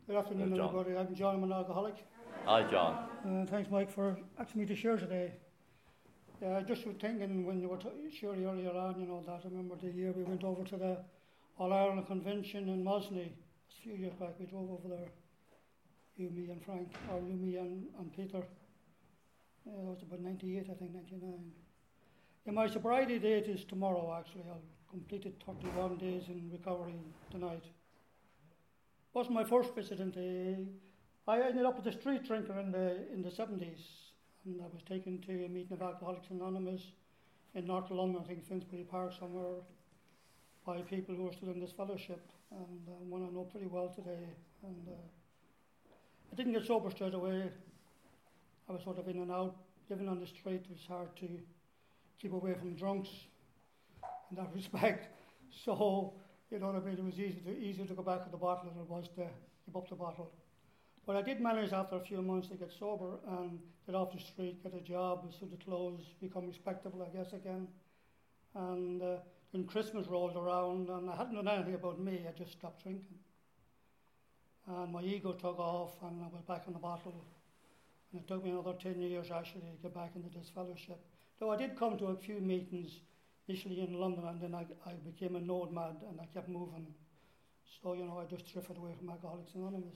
Good afternoon, John. everybody. I'm John. I'm an alcoholic. Hi, John. Thanks, Mike, for asking me to share today. I just was thinking when you were sharing earlier on, that I remember the year we went over to the All Ireland Convention in Mosney. A few years back, we drove over there. You, me, and Frank, or you, me, and Peter. It was about 98, I think, 99. Yeah, my sobriety date is tomorrow, actually. I'll completed 31 days in recovery tonight. Wasn't my first visit into. I ended up as a street drinker in the 70s, and I was taken to a meeting of Alcoholics Anonymous in North London, I think Finsbury Park somewhere, by people who are still in this fellowship, and one I know pretty well today. And I didn't get sober straight away. I was sort of in and out. Living on the street was hard to keep away from drunks in that respect. So, you know what I mean, it was easier to go back to the bottle than it was to give up the bottle. But I did manage after a few months to get sober and get off the street, get a job, as soon as clothes, become respectable, I guess, again. And then Christmas rolled around and I hadn't done anything about me, I just stopped drinking. And my ego took off and I was back on the bottle. And it took me another 10 years actually to get back into this fellowship. Though I did come to a few meetings initially in London, and then I became a nomad and I kept moving. So, I just drifted away from Alcoholics Anonymous.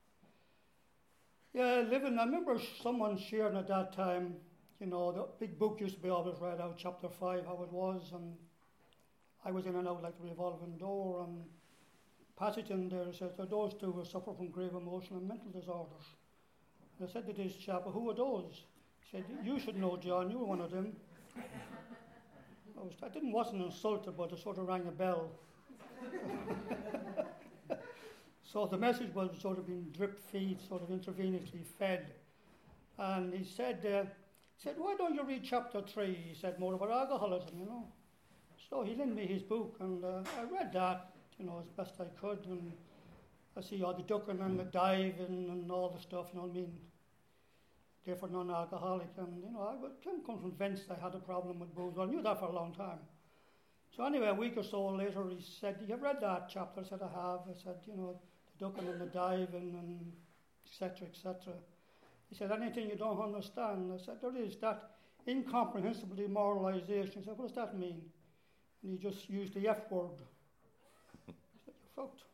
Yeah, I remember someone sharing at that time, the big book used to be always read out, chapter 5, how it was, and I was in and out like a revolving door, and passage in there says that those two will suffer from grave emotional and mental disorders. And I said to this chap, who are those? He said, you should know, John, you were one of them. I wasn't insulted, but it sort of rang a bell. So the message was sort of being drip feed, sort of intravenously fed. And he said, why don't you read chapter 3? He said, more about alcoholism, So he lent me his book, and I read that, as best I could. And I see all the ducking and the diving and all the stuff, different non-alcoholic. And, I became convinced I had a problem with booze. I knew that for a long time. So anyway, a week or so later, he said, you've read that chapter? I said, I have. I said, the ducking and the diving and etc., etc. He said, anything you don't understand? I said, there is that incomprehensible demoralization. He said, what does that mean? And he just used the F word. I said, you're fucked.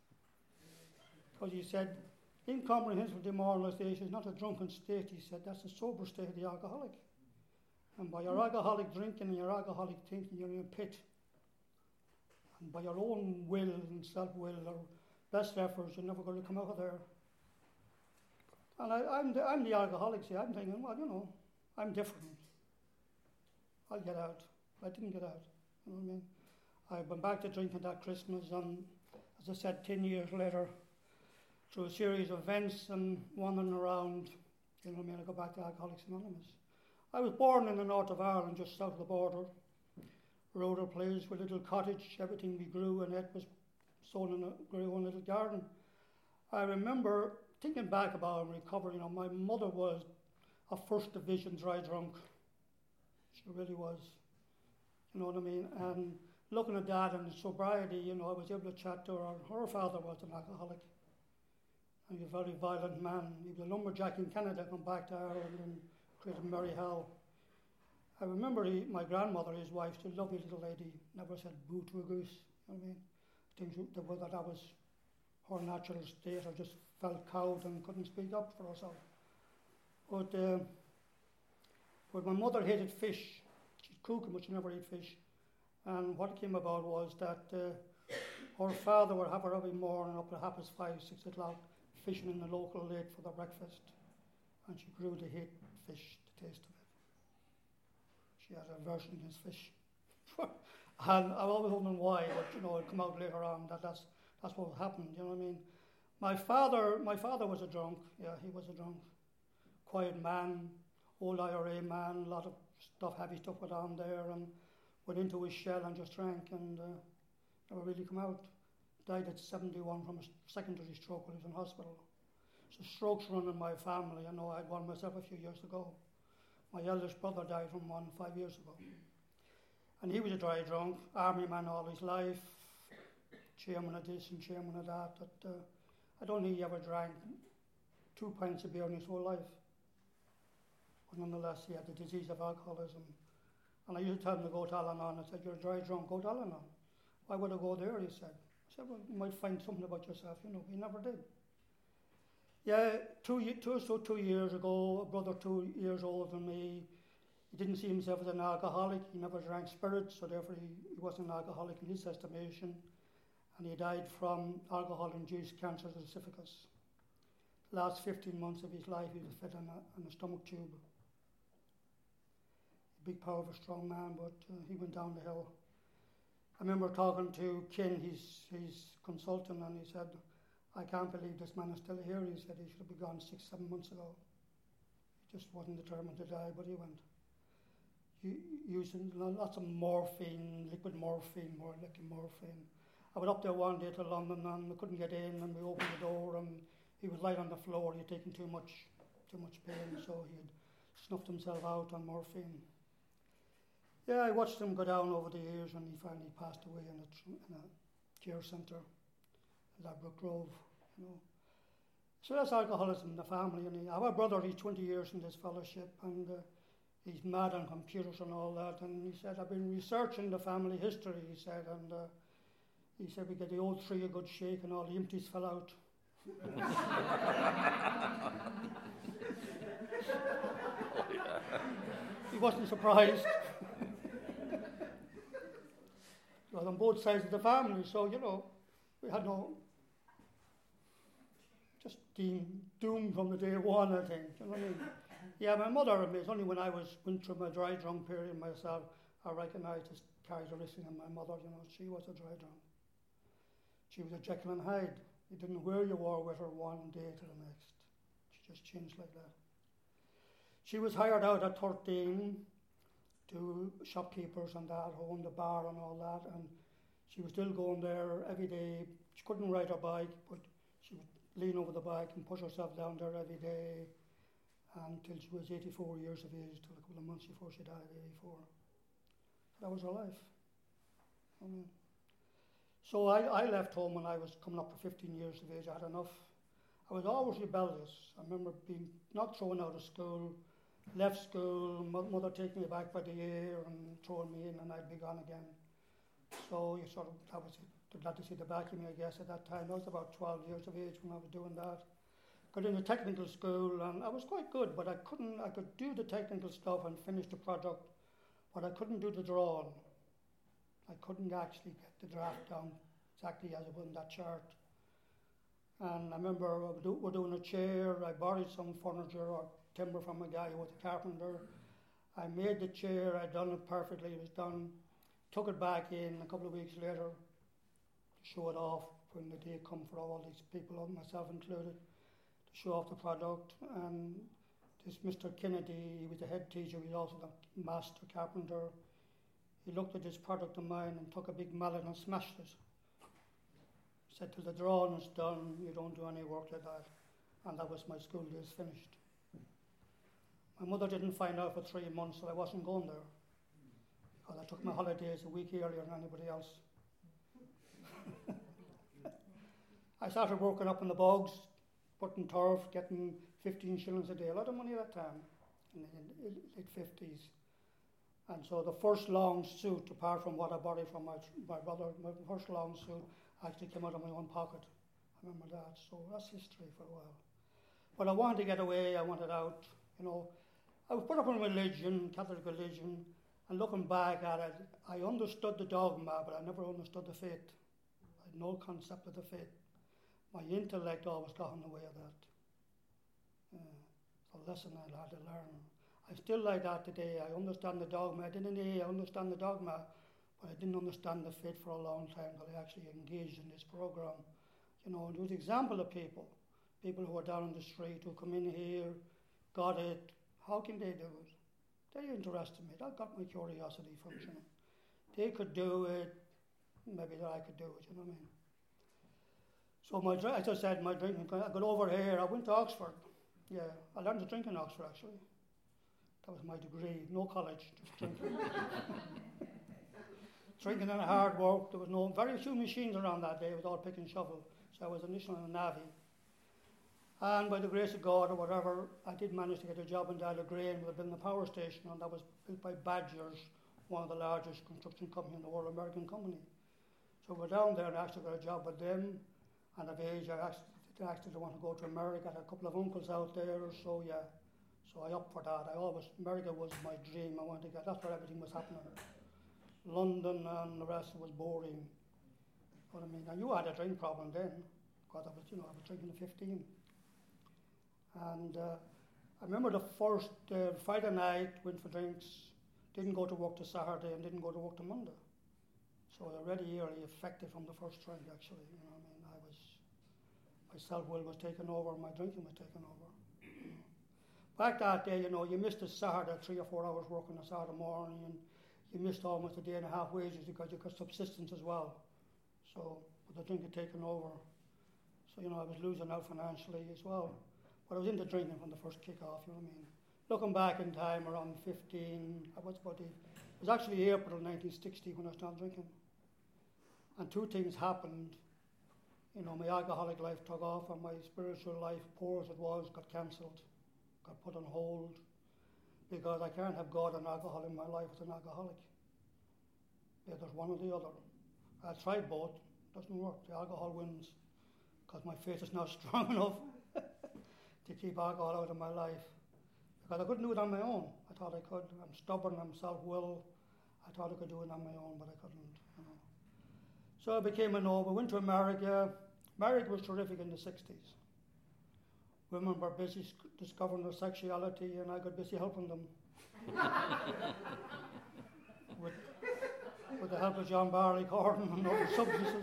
Because he said, incomprehensible demoralization is not a drunken state. He said, that's the sober state of the alcoholic. And by your alcoholic drinking and your alcoholic thinking, you're in a pit. And by your own will and self-will or best efforts, you're never going to come out of there. And I'm the alcoholic, see, I'm thinking, well, I'm different. I'll get out. I didn't get out, you know what I mean? I went back to drinking that Christmas, and as I said, 10 years later, through a series of events and wandering around, I go back to Alcoholics Anonymous. I was born in the north of Ireland, just south of the border. Rode a place with a little cottage, everything we grew and ate was sown in grew in a little garden. I remember thinking back about recovery, my mother was a first division dry drunk. She really was, you know what I mean? And looking at that and sobriety, I was able to chat to her. Her father was an alcoholic. And he was a very violent man. He was a lumberjack in Canada, come back to Ireland and created Mary Howe. I remember my grandmother, his wife, still lovely little lady, never said boo to a goose, you know what I mean? Whether that was her natural state or just felt cowed and couldn't speak up for herself. But my mother hated fish. She'd cook them, but she never ate fish. And what came about was that her father would have her every morning up at 5:30, 6 o'clock, fishing in the local lake for their breakfast. And she grew to hate fish, the taste of it. She had an aversion against fish. And I've always wondered why, but it'll come out later on that's what happened, you know what I mean? My father was a drunk, yeah, he was a drunk. Quiet man, old IRA man, a lot of heavy stuff went on there, and went into his shell and just drank and never really come out. Died at 71 from a secondary stroke when he was in hospital. So strokes run in my family. I know I had one myself a few years ago. My eldest brother died from one 5 years ago. And he was a dry drunk, army man all his life, chairman of this and chairman of that. I don't think he ever drank 2 pints of beer in his whole life. But nonetheless, he had the disease of alcoholism. And I used to tell him to go to Al-Anon. I said, you're a dry drunk, go to Al-Anon. Why would I go there, he said. I said, well, you might find something about yourself, you know. He never did. Yeah, 2 years ago, a brother 2 years older than me, he didn't see himself as an alcoholic. He never drank spirits, so therefore he wasn't an alcoholic in his estimation. And he died from alcohol-induced cancer of the esophagus. The last 15 months of his life, he was fed on a stomach tube. A big, powerful, strong man, but he went down the hill. I remember talking to Ken, his consultant, and he said, I can't believe this man is still here. He said he should have been gone 6-7 months ago. He just wasn't determined to die, but he went. Using lots of morphine, liquid morphine, more liquid morphine. I went up there one day to London and we couldn't get in, and we opened the door and he was lying on the floor. He had taken too much pain, so he had snuffed himself out on morphine. Yeah, I watched him go down over the years, and he finally passed away in a care centre, Ladbroke Grove, you know. So that's alcoholism in the family. And I have a brother, he's 20 years in this fellowship, and he's mad on computers and all that. And he said, I've been researching the family history, he said, and he said we get the old tree a good shake and all the empties fell out. He wasn't surprised. It was on both sides of the family, so, you know, we had just doomed from the day one, I think. You know what I mean? Yeah, my mother, it's only when I went through my dry drunk period myself, I recognised this characteristic in my mother, you know, she was a dry drunk. She was a Jekyll and Hyde. You didn't know where you were with her one day to the next. She just changed like that. She was hired out at 13 to shopkeepers and that, owned the bar and all that, and she was still going there every day. She couldn't ride her bike, but she would lean over the bike and push herself down there every day until she was 84 years of age, till a couple of months before she died, 84. That was her life. So I left home when I was coming up for 15 years of age. I had enough. I was always rebellious. I remember being not thrown out of school, left school, mother taking me back by the ear and throwing me in, and I'd be gone again. So you sort of, that was it. Glad to see the back of me, I guess, at that time. I was about 12 years of age when I was doing that. Got into technical school, and I was quite good, but I could do the technical stuff and finish the project, but I couldn't do the drawing. I couldn't actually get the draft down exactly as it was in that chart. And I remember we're doing a chair. I borrowed some furniture or timber from a guy who was a carpenter. I made the chair. I'd done it perfectly. It was done. Took it back in a couple of weeks later to show it off when the day come for all these people, myself included, to show off the product. And this Mr. Kennedy, he was the head teacher. He was also the master carpenter. He looked at this product of mine and took a big mallet and smashed it. He said, till the drawing is done, you don't do any work like that. And that was my school days finished. My mother didn't find out for 3 months that I wasn't going there, because I took my holidays a week earlier than anybody else. I started working up in the bogs, putting turf, getting 15 shillings a day, a lot of money at that time, in the late 50s. And so the first long suit, apart from what I borrowed from my brother, my first long suit actually came out of my own pocket. I remember that. So that's history for a while. But I wanted to get away. I wanted out. You know, I was put up in religion, Catholic religion, and looking back at it, I understood the dogma, but I never understood the faith. I had no concept of the faith. My intellect always got in the way of that. It's a lesson I had to learn. I still like that today. I understand the dogma. I understand the dogma, but I didn't understand the faith for a long time until I actually engaged in this program. You know, there was an example of people who were down on the street who come in here, got it. How can they do it? They interested me. That got my curiosity functioning. They could do it. Maybe that I could do it. You know what I mean? So as I said, my drinking. I got over here. I went to Oxford. Yeah, I learned to drink in Oxford actually. That was my degree, no college, just drinking. Drinking and hard work. There was very few machines around that day. It was all pick and shovel. So I was initially in the Navy. And by the grace of God or whatever, I did manage to get a job in Dallagrain with building a power station, and that was built by Badgers, one of the largest construction companies in the world, American company. So we're down there and I actually got a job with them. And at age, I actually want to go to America. I had a couple of uncles out there, so yeah. So I upped for that. America was my dream. I wanted to get, that's where everything was happening. London and the rest was boring. But I mean, I knew I had a drink problem then, because I was drinking at 15. And I remember the first Friday night, went for drinks, didn't go to work to Saturday and didn't go to work to Monday. So I was already early affected from the first drink, actually. You know what I mean? My self-will was taken over, my drinking was taken over. Back that day, you missed a Saturday, 3 or 4 hours work on a Saturday morning, and you missed almost a day and a half wages because you got subsistence as well. So with the drink had taken over. So, I was losing out financially as well. But I was into drinking from the first kick-off, you know what I mean? Looking back in time, around 15, it was actually April 1960 when I started drinking. And two things happened. My alcoholic life took off and my spiritual life, poor as it was, got cancelled, got put on hold, because I can't have God and alcohol in my life as an alcoholic. Yeah, there's one or the other. I tried both, doesn't work. The alcohol wins, because my faith is not strong enough to keep alcohol out of my life. Because I couldn't do it on my own. I thought I could. I'm stubborn, I'm self-willed. I thought I could do it on my own, but I couldn't. So I became a noble, went to America. America was terrific in the 60s. Women were busy discovering their sexuality, and I got busy helping them. with the help of John Barleycorn and other substances.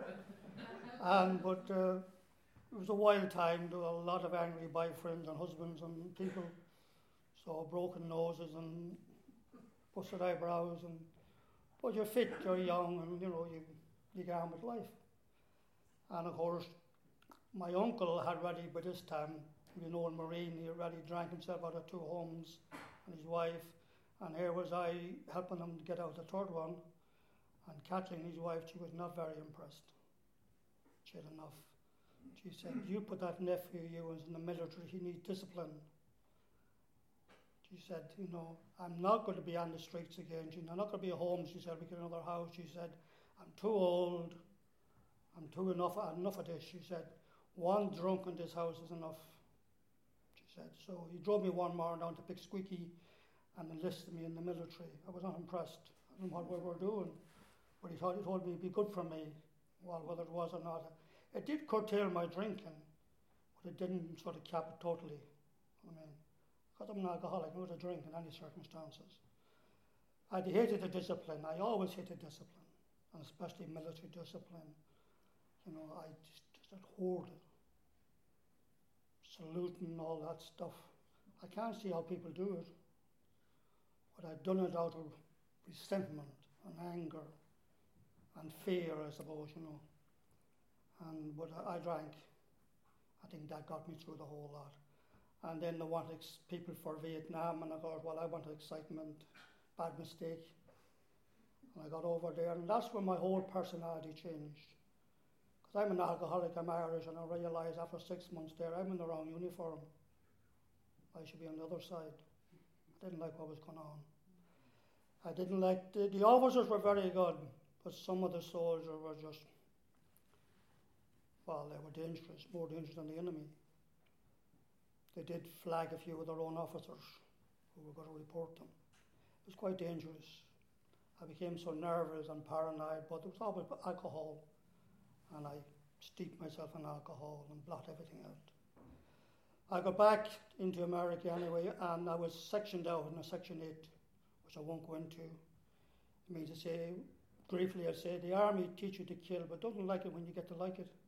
But it was a wild time. There were a lot of angry boyfriends and husbands and people. So broken noses and busted eyebrows. But you're fit, you're young, and you get on with life. And of course, my uncle had already, by this time, in Marine, he already drank himself out of 2 homes and his wife. And here was I helping him to get out the 3rd one. And Kathleen, his wife, she was not very impressed. She had enough. She said, "You put that nephew of yours in the military, he needs discipline." She said, "I'm not going to be on the streets again. I'm not going to be at home." She said, "We get another house." She said, "I'm too old. I'm too enough of this." She said, "One drunk in this house is enough." She said, so he drove me one morning down to Picksqueaky and enlisted me in the military. I was not impressed. I don't know what we were doing, but he told me it'd be good for me. Well, whether it was or not, it did curtail my drinking, but it didn't sort of cap it totally. Because I'm an alcoholic, I don't drink in any circumstances. I hated the discipline. I always hated discipline, and especially military discipline. I just abhorred it. Saluting and all that stuff. I can't see how people do it. But I'd done it out of resentment and anger and fear, I suppose, But I drank. I think that got me through the whole lot. And then they wanted people for Vietnam, and I thought, well, I wanted excitement. Bad mistake. And I got over there, and that's when my whole personality changed. Because I'm an alcoholic, I'm Irish, and I realised after 6 months there, I'm in the wrong uniform. I should be on the other side. I didn't like what was going on. I didn't like, the officers were very good, but some of the soldiers were just, well, they were dangerous, more dangerous than the enemy. They did flag a few of their own officers who were going to report them. It was quite dangerous. I became so nervous and paranoid, but there was always alcohol. And I steeped myself in alcohol and blot everything out. I got back into America anyway, and I was sectioned out in a Section 8, which I won't go into. It means to say, briefly I'd say, the army teach you to kill, but doesn't like it when you get to like it.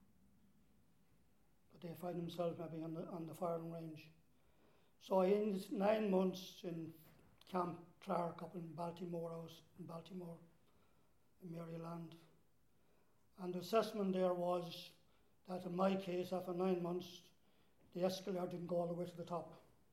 But they find themselves maybe on the firing range. So I ended 9 months in Camp Clark up in Baltimore House, in Baltimore, in Maryland. And the assessment there was that in my case, after 9 months, the escalator didn't go all the way to the top.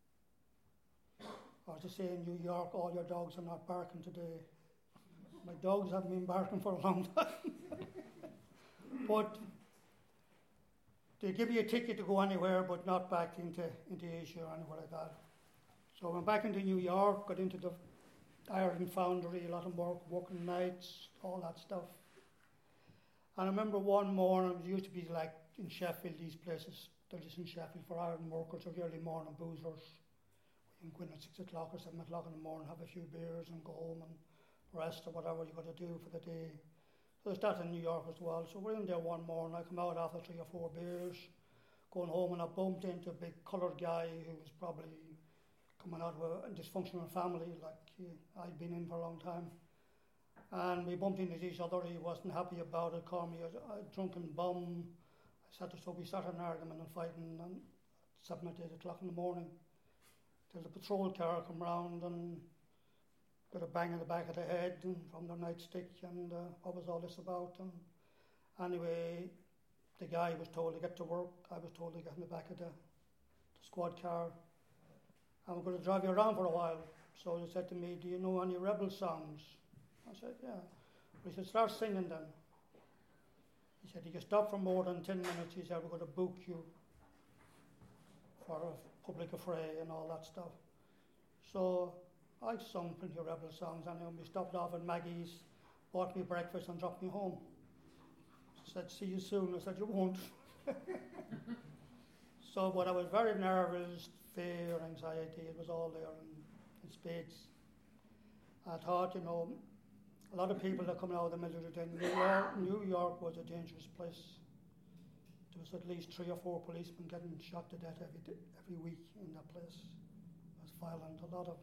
Or to say in New York, all your dogs are not barking today. My dogs haven't been barking for a long time. But they give you a ticket to go anywhere, but not back into Asia or anywhere like that. So I went back into New York, got into the Ireland Foundry, a lot of work, working nights, all that stuff. And I remember one morning, it used to be like in Sheffield, these places, they're just in Sheffield for Ireland workers or the early morning boozers. You can go in at 6 o'clock or 7 o'clock in the morning, have a few beers and go home and rest or whatever you got to do for the day. So I started in New York as well. So we're in there one morning, I come out after 3 or 4 beers, going home, and I bumped into a big coloured guy who was probably coming out of a dysfunctional family, like I'd been in for a long time. And we bumped into each other. He wasn't happy about it, called me a drunken bum. So we started an argument and fighting and 7 or 8 o'clock in the morning till the patrol car come round and got a bang in the back of the head and from their nightstick, and what was all this about? And anyway, the guy was told to get to work. I was told to get in the back of the squad car, and we're going to drive you around for a while. So he said to me, do you know any rebel songs? I said, yeah. He said, start singing then. He said, you can stop for more than 10 minutes. He said, we're going to book you for a public affray and all that stuff. So I sung plenty of rebel songs, and we stopped off at Maggie's, bought me breakfast and dropped me home. Said, see you soon. I said, you won't. So, but I was very nervous, fear, anxiety, it was all there in spades. I thought, you know, a lot of people that coming out of the military, New York was a dangerous place. There was at least 3 or 4 policemen getting shot to death every week in that place. It was violent. A lot of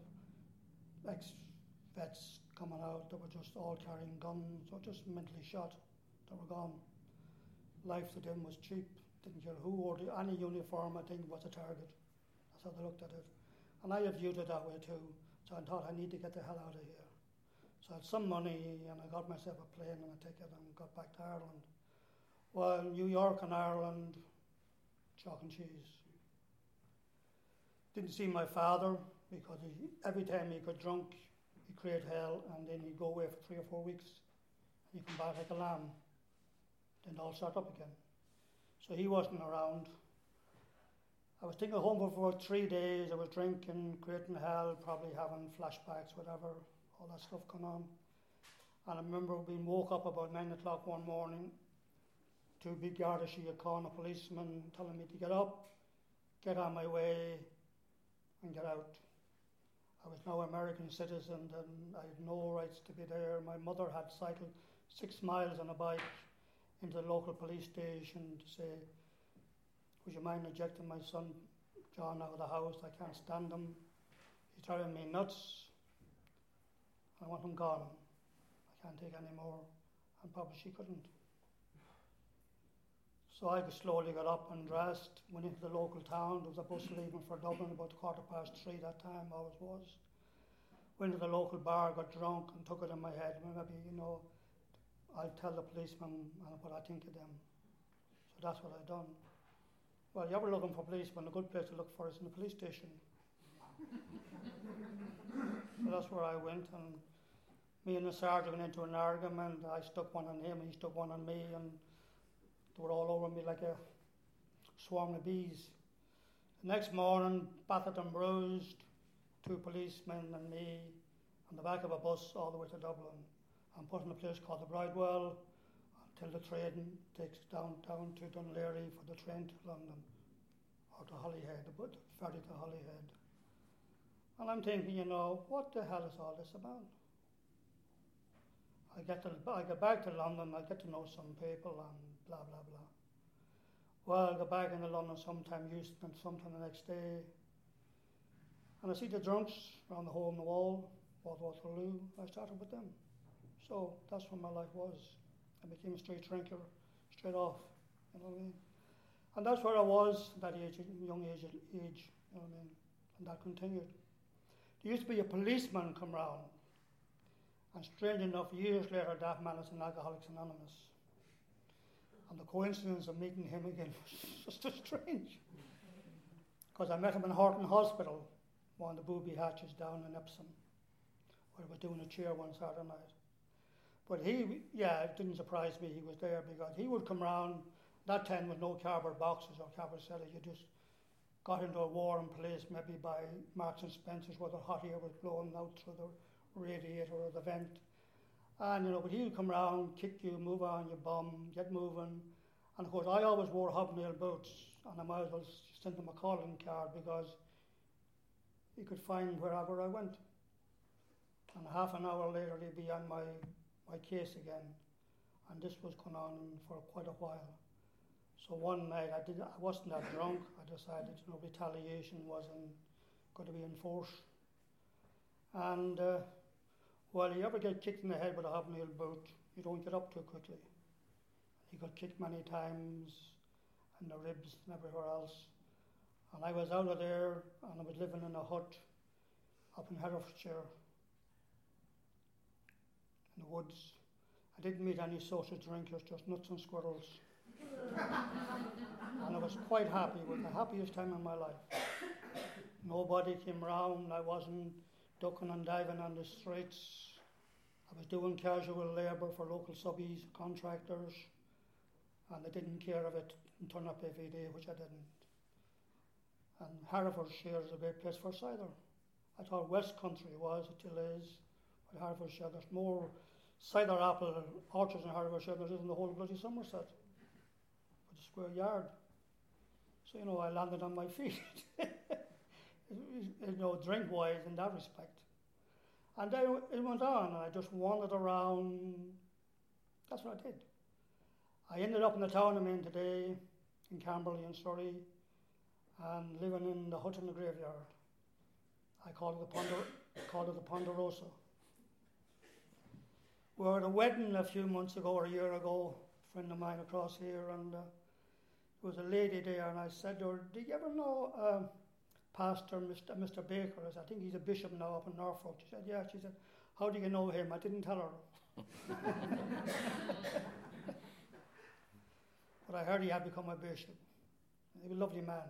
ex-vets coming out that were just all carrying guns or just mentally shot. They were gone. Life to them was cheap. Didn't care who wore any uniform, I think, was a target. That's how they looked at it. And I have viewed it that way too. So I thought, I need to get the hell out of here. So I had some money, and I got myself a plane and a ticket and got back to Ireland. Well, New York and Ireland, chalk and cheese. Didn't see my father because every time he got drunk, he'd create hell, and then he'd go away for 3 or 4 weeks, and he'd come back like a lamb. Then all start up again. So he wasn't around. I was taken home for 3 days. I was drinking, creating hell, probably having flashbacks, whatever, all that stuff going on. And I remember being woke up about 9 o'clock one morning, 2 big Garda Síochána calling a policeman, telling me to get up, get on my way, and get out. I was now an American citizen, and I had no rights to be there. My mother had cycled 6 miles on a bike into the local police station to say, would you mind ejecting my son John out of the house? I can't stand him. He's driving me nuts. I want him gone. I can't take any more. And probably she couldn't. So I slowly got up and dressed, went into the local town. There was a bus leaving for Dublin about 3:15 that time, always was. Went to the local bar, got drunk, and took it in my head. Maybe, you know, I'll tell the policeman what I think of them. So that's what I done. Well, you ever looking for policemen, a good place to look for is in the police station. So that's where I went, and me and the sergeant went into an argument. I stuck one on him, and he stuck one on me, and they were all over me like a swarm of bees. The next morning, battered and bruised, 2 policemen and me on the back of a bus all the way to Dublin. I'm put in a place called the Bridewell until the train takes down to Dunleary for the train to London, or to Holyhead, the ferry to Holyhead. And I'm thinking, you know, what the hell is all this about? I get back to London, I get to know some people and blah, blah, blah. Well, I go back into London sometime, Euston, and sometime the next day, and I see the drunks around the hole in the wall, Waterloo. I started with them. So that's what my life was. I became a straight drinker, straight off, you know what I mean? And that's where I was at that age, young age, you know what I mean? And that continued. There used to be a policeman come round, and strange enough, years later, that man is in Alcoholics Anonymous. And the coincidence of meeting him again was just strange. Because I met him in Horton Hospital, one of the booby hatches down in Epsom, where I was doing a chair one Saturday night. But it didn't surprise me he was there, because he would come round That time with no cardboard boxes or cardboard cellars, you just got into a warm place, maybe by Marks and Spencer's, where the hot air was blowing out through the radiator or the vent. And but he would come round, kick you, move on your bum, get moving. And of course, I always wore hobnail boots, and I might as well send him a calling card because he could find wherever I went. And half an hour later, he'd be on my case again. And this was going on for quite a while. So one night, I wasn't that drunk. I decided, retaliation wasn't going to be enforced. And well, you ever get kicked in the head with a hobnail boot, you don't get up too quickly. He got kicked many times, in the ribs and everywhere else. And I was out of there, and I was living in a hut up in Herefordshire, in the woods. I didn't meet any social drinkers, just nuts and squirrels. And I was quite happy, with the happiest time of my life. Nobody came round, I wasn't ducking and diving on the streets. I was doing casual labour for local subbies, contractors, and I didn't care if it didn't turn up every day, which I didn't. And Herefordshire is a great place for cider. I thought West Country was, it still is, but Herefordshire, there's more cider apple orchards in Herefordshire than there is in the whole bloody Somerset, with a square yard. So, I landed on my feet, drink-wise in that respect. And then it went on, and I just wandered around. That's what I did. I ended up in the town I'm in today, in Camberley in Surrey, and living in the hut in the graveyard. I called it the Ponderosa. We were at a wedding a few months ago or a year ago, a friend of mine across here, and there was a lady there, and I said to her, "Do you ever know Pastor Mr. Baker?" I said, "I think he's a bishop now up in Norfolk." She said, "Yeah." She said, "How do you know him?" I didn't tell her. But I heard he had become a bishop. He was a lovely man.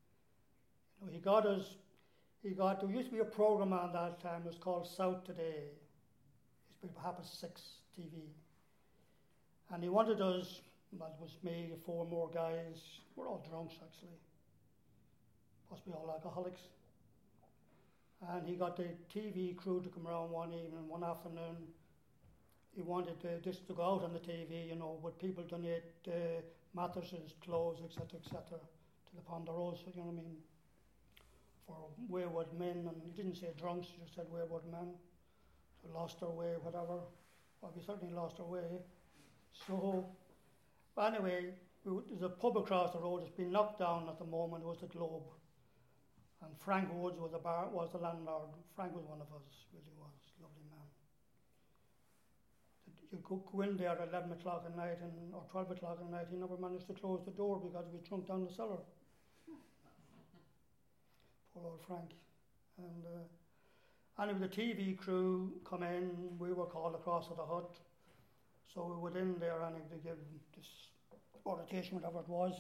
There used to be a program on that time, it was called South Today. It used to be perhaps 6 TV. And he wanted us, that was me, 4 more guys, we're all drunks actually, possibly all alcoholics. And he got the TV crew to come around one evening, one afternoon. He wanted this to go out on the TV, would people donate mattresses, clothes, etc., to the Ponderosa, for wayward men. And he didn't say drunks, he just said wayward men, who lost their way, whatever. Well, we certainly lost our way. So, but anyway, there's a pub across the road that's been knocked down at the moment. It was the Globe. And Frank Woods was the landlord. Frank was one of us, really was, lovely man. You could go in there at 11 o'clock at night or 12 o'clock at night. He never managed to close the door because we drunk down the cellar. Poor old Frank. And anyway, the TV crew come in. We were called across to the hut. So we went in there and they gave this orientation, whatever it was.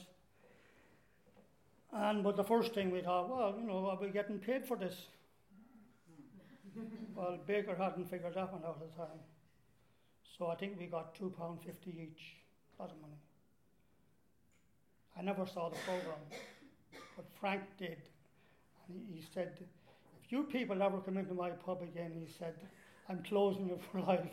But the first thing we thought, well, are we getting paid for this? Well, Baker hadn't figured that one out at the time. So I think we got £2.50 each, a lot of money. I never saw the program, but Frank did. And he said, "If you people ever come into my pub again," he said, "I'm closing it for life."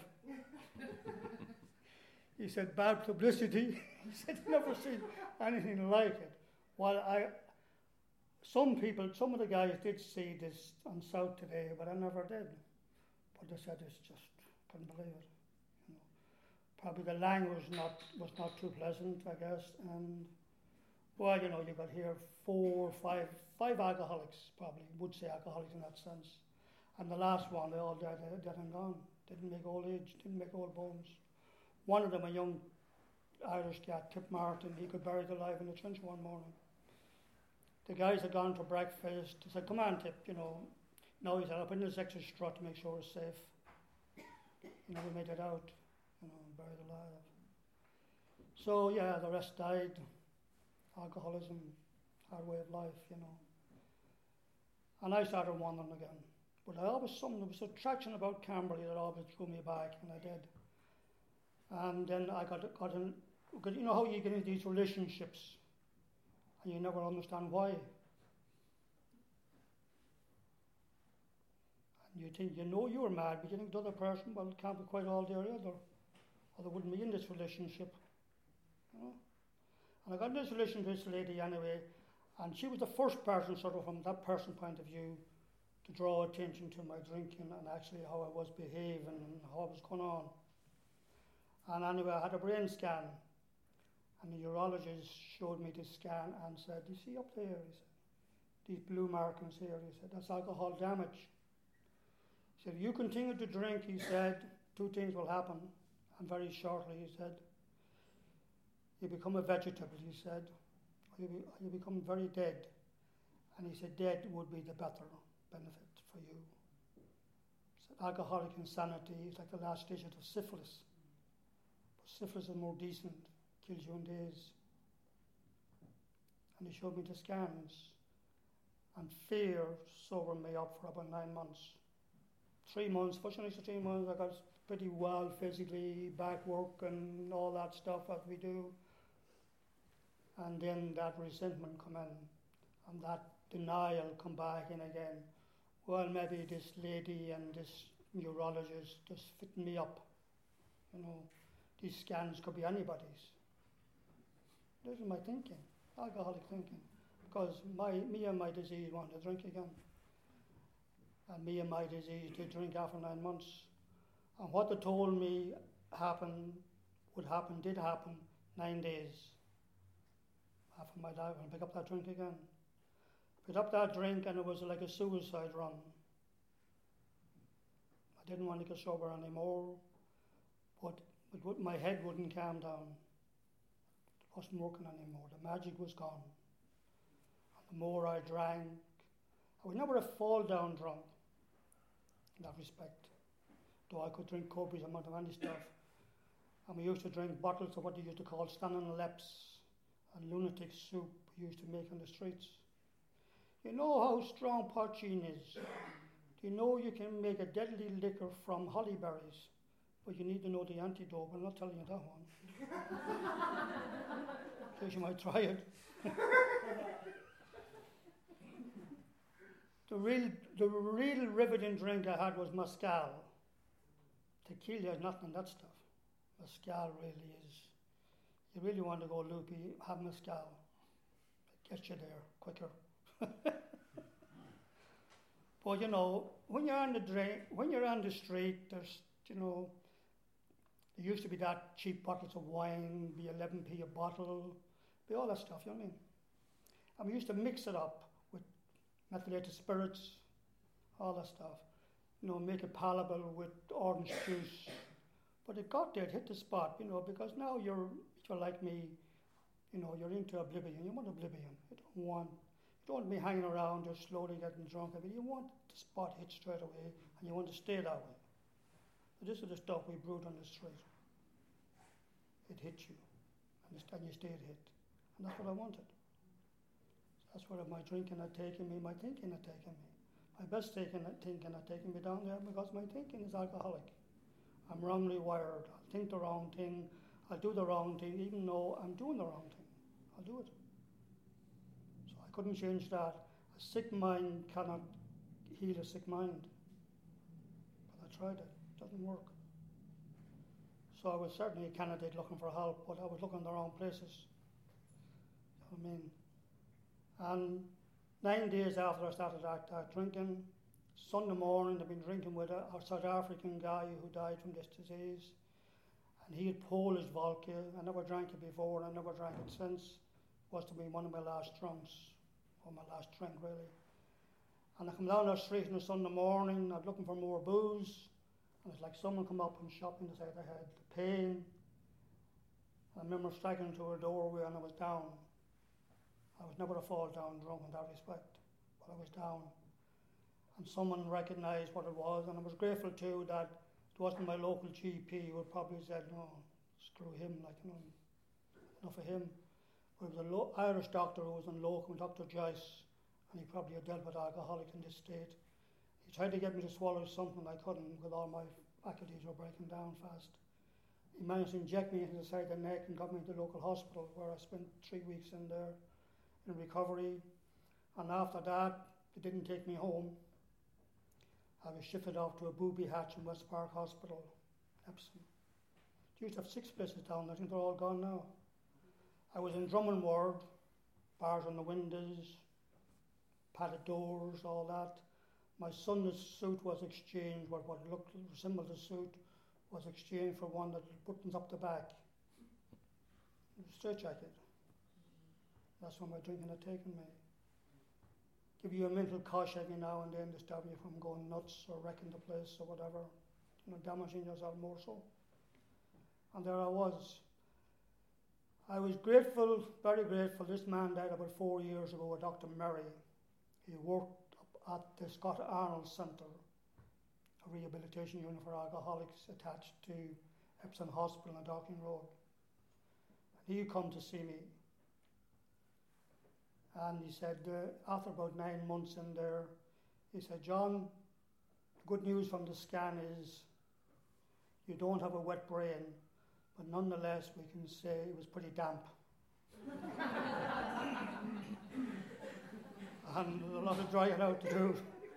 He said, "Bad publicity." He said, "He never seen anything like it." Well, some of the guys did see this on South Today, but I never did. But they said it's just, couldn't believe it. Probably the language was not too pleasant, I guess. And, well, you got here 4, 5 alcoholics, probably, would say alcoholics in that sense. And the last one, they all dead and gone. Didn't make old age, didn't make old bones. One of them, a young Irish cat, Tip Martin, he got buried alive in the trench one morning. The guys had gone for breakfast. He said, "Come on, Tip, No, he said, "I'll put in this extra strut to make sure it's safe." We made it out, buried alive. So, yeah, the rest died. Alcoholism, hard way of life, And I started wandering again. But there was attraction about Camberley that always drew me back, and I did. And then I got Because you know how you get into these relationships and you never understand why. And you think you know you're mad, but you think the other person, well, it can't be quite all there either, or they wouldn't be in this relationship. You know? And I got in this relationship with this lady anyway, and she was the first person, sort of from that person's point of view, to draw attention to my drinking and actually how I was behaving and how I was going on. And anyway, I had a brain scan, and the urologist showed me the scan and said, "You see up there," he said, "these blue markings here," he said, "that's alcohol damage." He said, "If you continue to drink," he said, "two things will happen, and very shortly," he said, "you become a vegetable," he said, or you become very dead. And he said, dead would be the better benefit for you. He said, alcoholic insanity is like the last stage of syphilis. But syphilis is more decent, kills you in days. And he showed me the scans. And fear sobered me up for about 9 months. 3 months, fortunately for 3 months, I got pretty well physically, back work and all that stuff that we do. And then that resentment come in, and that denial come back in again. Well, maybe this lady and this urologist just fitting me up. You know, these scans could be anybody's. This is my thinking, alcoholic thinking. Because me and my disease want to drink again. And me and my disease to drink after 9 months. And what they told me did happen 9 days after my diet, and pick up that drink again. Picked up that drink and it was like a suicide run. I didn't want to get sober anymore, but my head wouldn't calm down. It wasn't working anymore. The magic was gone. And the more I drank, I was never a fall down drunk in that respect. Though I could drink copious amount of any stuff. And we used to drink bottles of what they used to call standing leps and lunatic soup we used to make on the streets. You know how strong poaching is. Do you know you can make a deadly liquor from holly berries? But you need to know the antidote. I'm not telling you that one. In case you might try it. The real riveting drink I had was Mescal. Tequila is nothing in that stuff. Mescal really is. You really want to go loopy, have Mescal. It gets you there quicker. But you know, when you're on the street, there's, you know, there used to be that cheap bottles of wine, be 11p a bottle, be all that stuff, you know what I mean? And we used to mix it up with methylated spirits, all that stuff. You know, make it palatable with orange juice. But it got there, it hit the spot, you know, because now if you're like me, you know, you're into oblivion. You want oblivion. You don't want to be hanging around or slowly getting drunk. I mean, you want the spot hit straight away, and you want to stay that way. But this is the stuff we brewed on the street. It hit you, and you stayed hit. And that's what I wanted. So that's where my drinking had taken me, my thinking had taken me. My best thinking had taken me down there because my thinking is alcoholic. I'm wrongly wired. I'll think the wrong thing. I'll do the wrong thing, even though I'm doing the wrong thing. I'll do it. So I couldn't change that. A sick mind cannot heal a sick mind. But I tried it. It doesn't work. So I was certainly a candidate looking for help, but I was looking in the wrong places. You know what I mean? And 9 days after I started drinking, Sunday morning I'd been drinking with a South African guy who died from this disease. And he had Polish vodka. I never drank it before, and I never drank it since. It was to be one of my last drunks, or my last drink really. And I come down the street on a Sunday morning, I'm looking for more booze, and it's like someone come up and shot me in the side of the head. The pain. I remember striking into a doorway and I was down. I was never a fall down drunk in that respect, but I was down. And someone recognised what it was, and I was grateful too that it wasn't my local GP who would probably said, no, screw him, like, you know, enough of him. But it was an Irish doctor who was in locum, Dr. Joyce, and he probably had dealt with alcoholics in this state. He tried to get me to swallow something I couldn't, because all my faculties were breaking down fast. He managed to inject me into the side of the neck and got me to the local hospital, where I spent 3 weeks in there in recovery. And after that, they didn't take me home. I was shifted off to a booby hatch in West Park Hospital, Epsom. They used to have 6 places down. I think they're all gone now. I was in Drummond ward, bars on the windows, padded doors, all that. My son's suit was exchanged, what resembled a suit, was exchanged for one that buttons up the back. It was a straight jacket. That's when my drinking had taken me. Give you a mental cosh every now and then to stop you from going nuts or wrecking the place or whatever, damaging yourself more so. And there I was. I was grateful, very grateful. This man died about 4 years ago, a Dr. Murray. He worked up at the Scott Arnold Centre, a rehabilitation unit for alcoholics attached to Epsom Hospital on Docking Road. And he come to see me. And he said, after about 9 months in there, he said, John, the good news from the scan is you don't have a wet brain, but nonetheless we can say it was pretty damp. And a lot of drying out to do.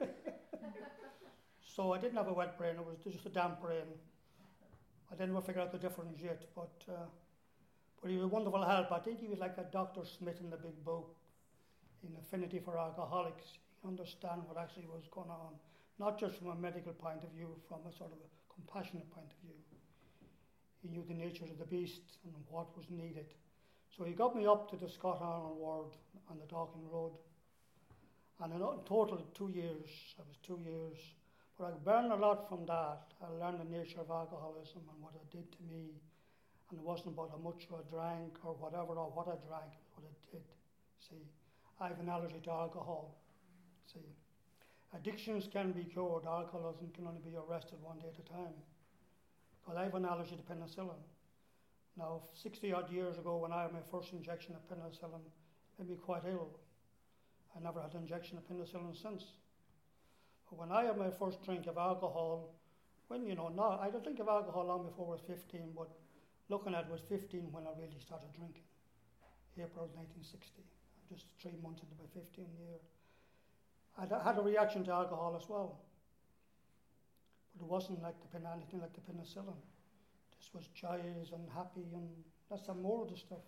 So I didn't have a wet brain, it was just a damp brain. I didn't figure out the difference yet, but he was a wonderful help. I think he was like a Dr. Smith in the big book, in Affinity for Alcoholics. He understood what actually was going on, not just from a medical point of view, from a sort of a compassionate point of view. He knew the nature of the beast and what was needed. So he got me up to the Scott Arnold ward on the Docking Road. And in total 2 years, I was 2 years. But I learned a lot from that. I learned the nature of alcoholism and what it did to me. And it wasn't about how much I drank or whatever, or what I drank, it was what it did. See, I have an allergy to alcohol. See, addictions can be cured. Alcoholism can only be arrested one day at a time. Because I have an allergy to penicillin. Now, 60 odd years ago, when I had my first injection of penicillin, it made me quite ill. I never had an injection of penicillin since. But when I had my first drink of alcohol, now I don't drink of alcohol long before I was 15, but looking at it was 15 when I really started drinking. April 1960, just 3 months into my 15th year. I had a reaction to alcohol as well. But it wasn't anything like the penicillin. This was joyous and happy, and that's some more of the stuff.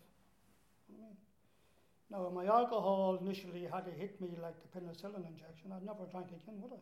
Now, my alcohol initially had to hit me like the penicillin injection. I'd never drank again, would I?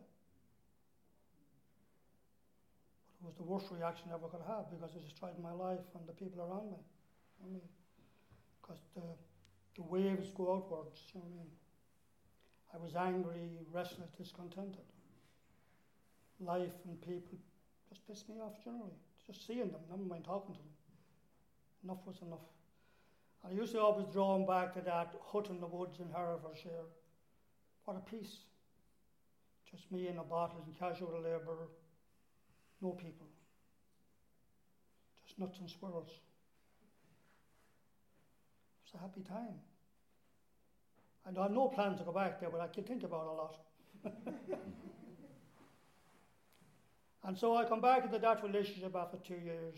But it was the worst reaction I ever could have, because it destroyed my life and the people around me. Because the waves go outwards. I was angry, restless, discontented. Life and people just pissed me off generally. Just seeing them, never mind talking to them. Enough was enough. I used to always draw him back to that hut in the woods in Herefordshire. What a peace. Just me and a bottle and casual labour. No people. Just nuts and squirrels. It was a happy time. I have no plans to go back there, but I can think about it a lot. And so I come back into that relationship after 2 years.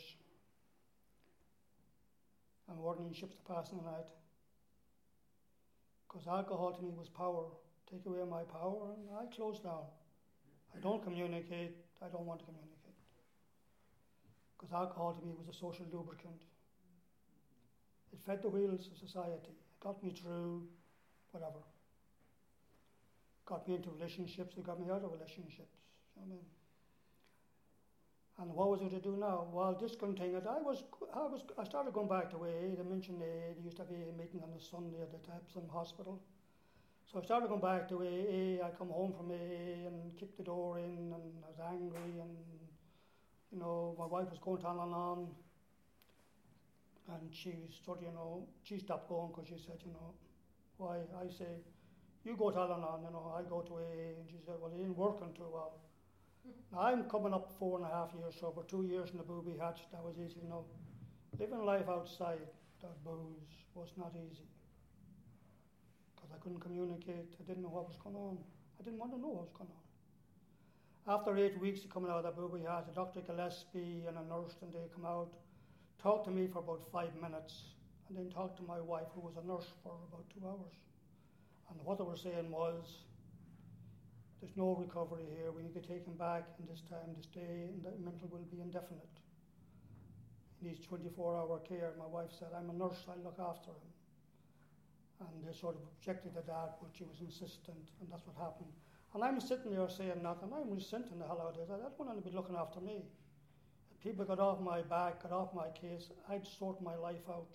I'm ordering ships to pass in the night. Because alcohol to me was power. Take away my power and I close down. I don't communicate. I don't want to communicate. Because alcohol to me was a social lubricant. It fed the wheels of society. It got me through whatever. Got me into relationships. It got me out of relationships. You know what I mean? And what was I to do now? Well, discontented. I started going back to AA. They mentioned AA. They used to have AA meeting on a Sunday at the Epsom Hospital. So I started going back to AA. I come home from AA and kicked the door in, and I was angry, and my wife was going to Al-Anon, and she stopped going because she said, why? I say, you go to Al-Anon, I go to AA, and she said, well, it ain't working too well. Now, I'm coming up 4.5 years sober, 2 years in the booby hatch. That was easy, Living life outside that booze was not easy. Because I couldn't communicate. I didn't know what was going on. I didn't want to know what was going on. After 8 weeks of coming out of the booby hatch, Dr. Gillespie and a nurse, and they come out. talked to me for about 5 minutes, and then talked to my wife, who was a nurse, for about 2 hours. And what they were saying was, there's no recovery here. We need to take him back in this time to stay, and the mental will be indefinite. He needs 24-hour care. My wife said, I'm a nurse, I'll look after him. And they sort of objected to that, but she was insistent, and that's what happened. And I'm sitting there saying nothing. I'm resenting the hell out of it. I don't want to be looking after me. If people got off my back, got off my case, I'd sort my life out.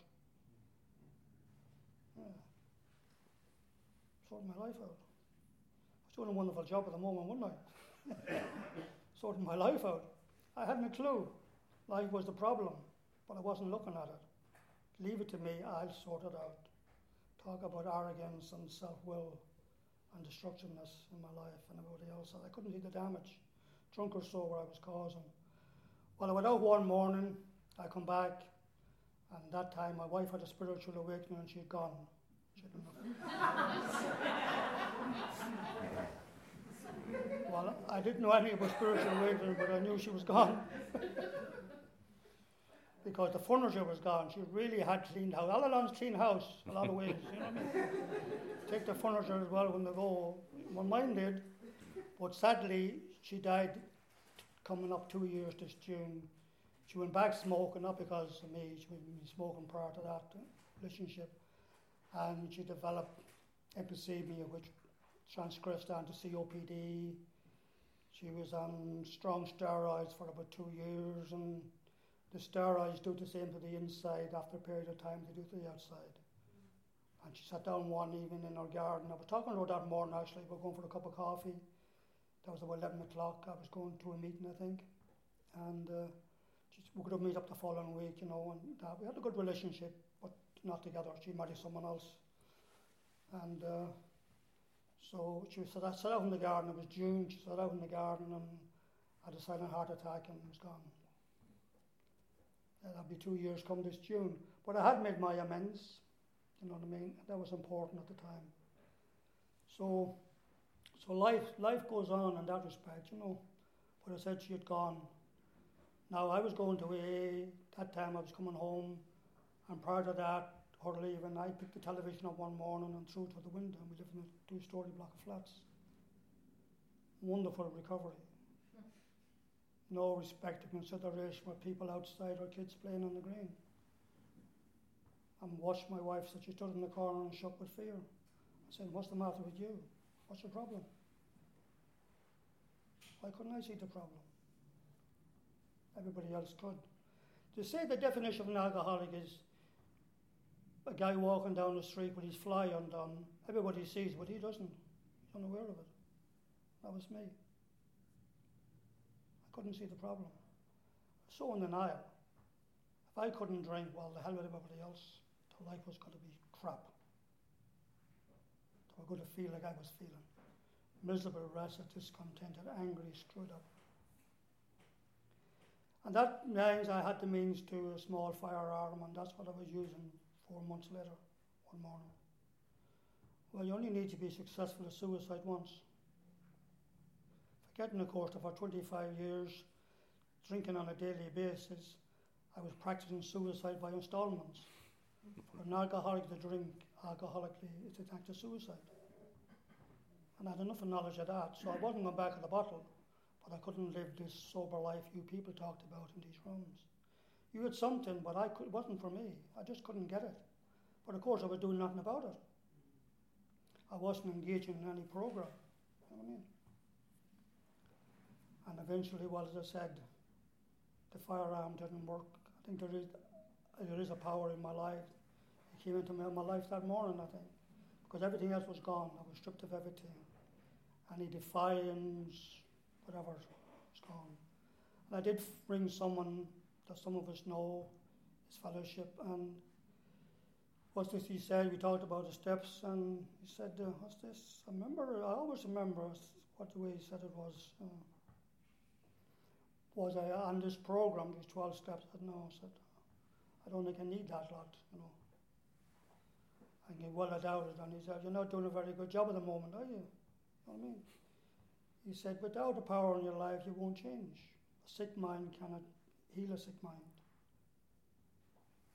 Yeah. Sort my life out. I was doing a wonderful job at the moment, wasn't I? Sorting my life out. I hadn't a clue. Life was the problem, but I wasn't looking at it. Leave it to me, I'll sort it out. Talk about arrogance and self-will and destructiveness in my life and everybody else. I couldn't see the damage, drunk or sober, I was causing. Well, I went out one morning, I come back, and that time my wife had a spiritual awakening and she'd gone. Well, I didn't know anything about spiritual awakening, but I knew she was gone. Because the furniture was gone. She really had cleaned house. Al-Anon's clean house, a lot of ways, you know what I mean? Take the furniture as well when they go. Well, mine did. But sadly, she died coming up 2 years this June. She went back smoking, not because of me. She had been smoking prior to that relationship. And she developed emphysema, which transgressed down to COPD. She was on strong steroids for about 2 years, and the steroids do the same to the inside after a period of time they do to the outside. And she sat down one evening in her garden. I was talking to her that morning actually, we were going for a cup of coffee. That was about 11 o'clock. I was going to a meeting, I think. And we could have meet up the following week, you know, and we had a good relationship, but not together. She married someone else. And so she sat out in the garden. It was June. She sat out in the garden and had a silent heart attack and was gone. That'll be 2 years come this June. But I had made my amends, you know what I mean? That was important at the time. So life goes on in that respect, you know. But I said she had gone. Now I was going to AA, that time I was coming home, and prior to that, her leaving, I picked the television up one morning and threw it to the window. We lived in a 2-story block of flats. Wonderful recovery. No respect or consideration for people outside or kids playing on the green. And watched my wife, so she stood in the corner and shook with fear. I said, what's the matter with you? What's your problem? Why couldn't I see the problem? Everybody else could. To say the definition of an alcoholic is a guy walking down the street with his fly undone, everybody sees, but he doesn't. He's unaware of it. That was me. I couldn't see the problem. So in denial. If I couldn't drink, well, the hell with everybody else. The life was going to be crap. I was going to feel like I was feeling. Miserable, wretched, discontented, angry, screwed up. And that means I had the means to a small firearm, and that's what I was using 4 months later, one morning. Well, you only need to be successful at suicide once. Forgetting, of course, that for 25 years, drinking on a daily basis, I was practicing suicide by installments. For an alcoholic to drink alcoholically is an act of suicide. And I had enough knowledge of that, so I wasn't going back of the bottle, but I couldn't live this sober life you people talked about in these rooms. You had something, but it wasn't for me. I just couldn't get it. But of course, I was doing nothing about it. I wasn't engaging in any program. You know what I mean? And eventually, well, as I said, the firearm didn't work. I think there is a power in my life. It came into my life that morning, I think, because everything else was gone. I was stripped of everything. Any defiance, whatever, was gone. And I did bring someone that some of us know, his fellowship, and what's this he said? We talked about the steps, and he said, what's this? I always remember what the way he said it was. Was I on this program, these 12 steps? I said, no, I said, I don't think I need that lot, you know. And he well doubted, and he said, you're not doing a very good job at the moment, are you? You know what I mean? He said, without the power in your life, you won't change. A sick mind cannot heal a sick mind.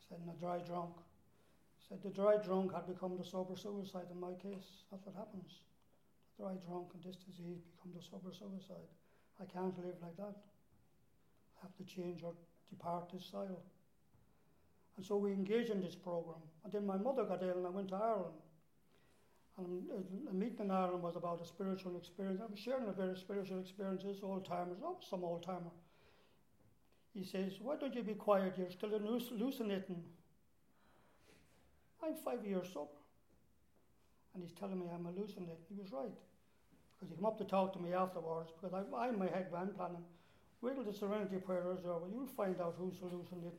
said, and a dry drunk. He said, the dry drunk had become the sober suicide in my case. That's what happens. The dry drunk and this disease become the sober suicide. I can't live like that. I have to change or depart this soil. And so we engaged in this program. And then my mother got ill and I went to Ireland. And a meeting in Ireland was about a spiritual experience. I was sharing a very spiritual experiences, old-timers, some old-timer. He says, why don't you be quiet? You're still hallucinating. I'm 5 years sober. And he's telling me I'm hallucinating. He was right. Because he came up to talk to me afterwards, because I in my head, I'm planning, wait till the Serenity Prayer is over, you'll find out who's hallucinating.